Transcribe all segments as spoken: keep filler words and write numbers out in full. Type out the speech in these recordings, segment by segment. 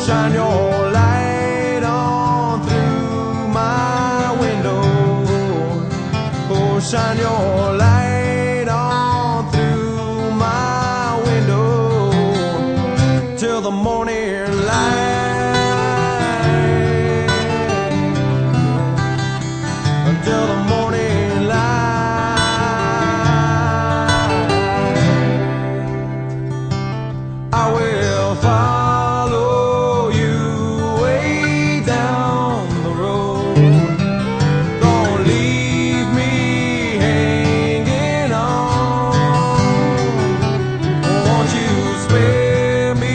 shine your light on through my window. Oh, shine your light on through my window till the morning light, until the morning light. I will follow you way down the road. Don't leave me hanging on. Won't you spare me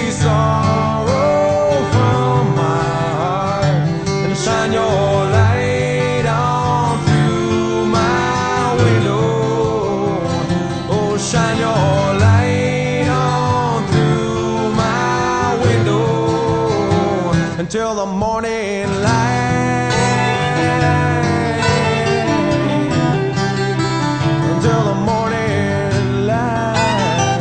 sorrow from my heart and shine your light on through my window. Oh, shine your light on through my window until the morning light, until the morning light.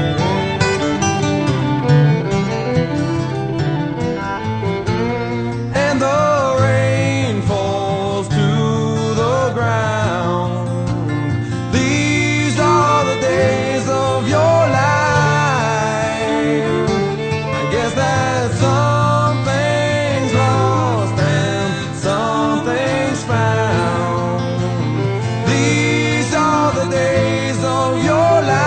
And the rain falls to the ground. These are the days of your life. I guess that something's lost and something's found. These are the days of your life.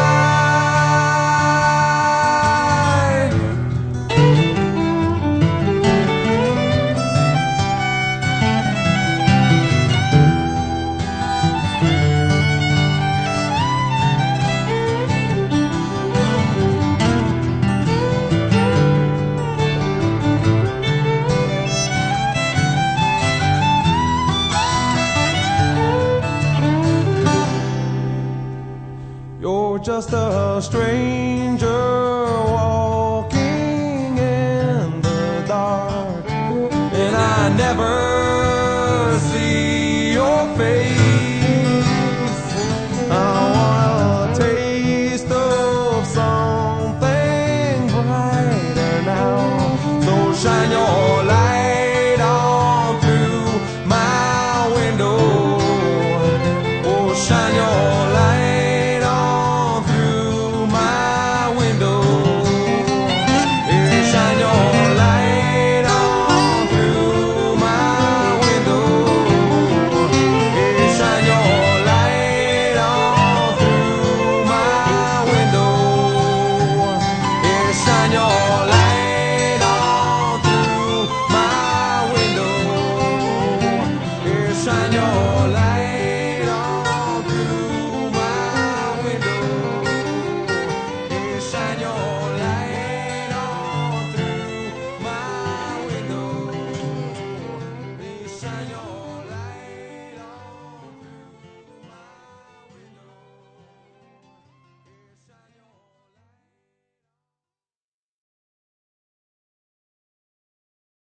You're just a stranger walking in the dark, and I never see your face. I want a taste of something brighter now. So shine your light on through my window. Oh, shine your light on through my window. Yeah, shine your light on through my window. Yeah, shine your light on through my window. Yeah, shine your light on through my window. Yeah, shine your light on through my window. Yeah, shine your